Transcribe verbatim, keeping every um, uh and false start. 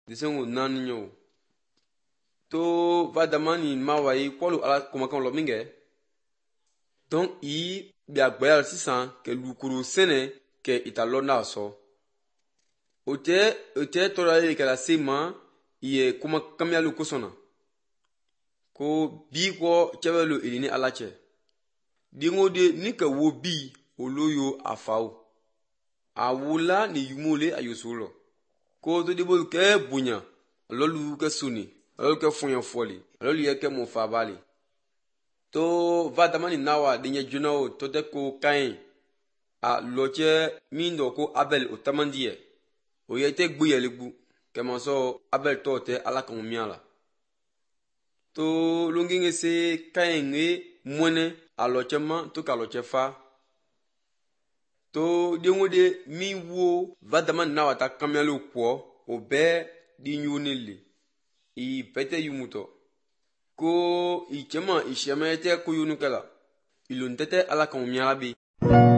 Desengo nani nyo. To va damani mawai kwalo ala kumakan lo minge. Donc i bi agbayal sisan ke lukuru sene ke italona so. Ote ote torale ke la sema iye kuma kamya lukosona. Ko bi ko chevelo ilini alache. Dingo de nika wo bi oloyo afao. Awula ni yumole ayosolo. Ko to debo ke bunya lolu ke suni lolu ke funya foli lolu ye ke mo fabali to vadamani nawa dinye junao to de ko kain a loche mindo ko Abel otamandie o yete gbuye legbu ke manso Abel to te ala kan miala to lunginge se kain nge mwene a loche ma to ka loche fa to dingo de mi wo vadamani nawa ta kamyalo kwo obe di nyunili i pete yumuto ko i chema i shemete ko yunukela iluntete ala kan miala bi